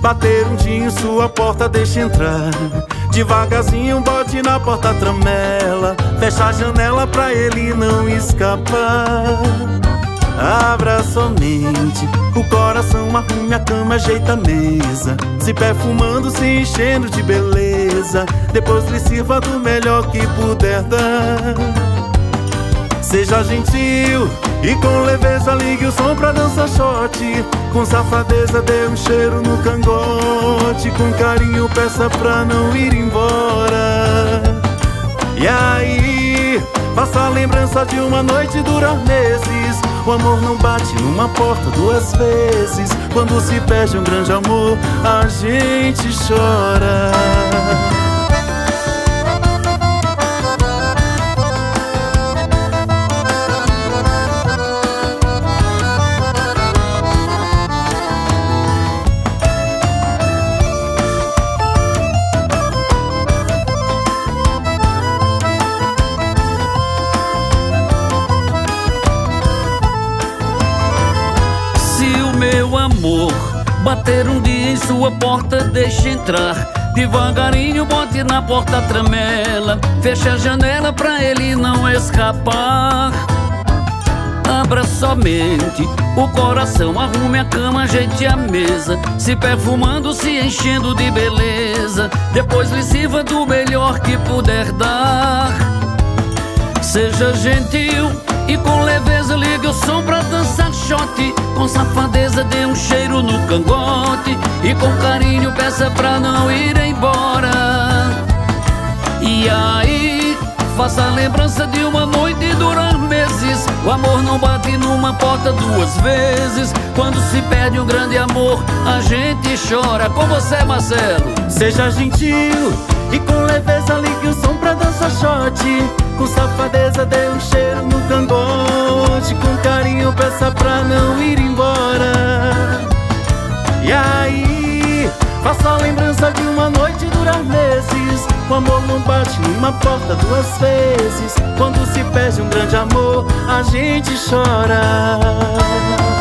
bater um dia em sua porta, deixa entrar. Devagarzinho, bote na porta, tramela. Fecha a janela pra ele não escapar. Abra somente o coração, arrume a cama, ajeita a mesa, se perfumando, se enchendo de beleza. Depois lhe sirva do melhor que puder dar. Seja gentil e com leveza, ligue o som pra dançar shot. Com safadeza dê um cheiro no cangote. Com carinho peça pra não ir embora. E aí, faça a lembrança de uma noite durar meses. O amor não bate numa porta duas vezes. Quando se perde um grande amor, a gente chora. Meu amor, bater um dia em sua porta, deixa entrar. Devagarinho, bote na porta, tramela. Fecha a janela pra ele não escapar. Abra somente o coração, arrume a cama, ajeite a mesa, se perfumando, se enchendo de beleza. Depois lhe sirva do melhor que puder dar. Seja gentil e com leveza, ligue o som pra dançar shot. Com safadeza dê um cheiro no cangote. E com carinho peça pra não ir embora. E aí, faça a lembrança de uma noite durar meses. O amor não bate numa porta duas vezes. Quando se perde um grande amor, a gente chora. Com você, Marcelo. Seja gentil e com leveza, ligue o som pra dançar shot. Com safadeza dê um cheiro no cangote. Com carinho peça pra não ir embora. E aí, faça a lembrança de uma noite durar meses. O amor não bate numa porta duas vezes. Quando se perde um grande amor, a gente chora.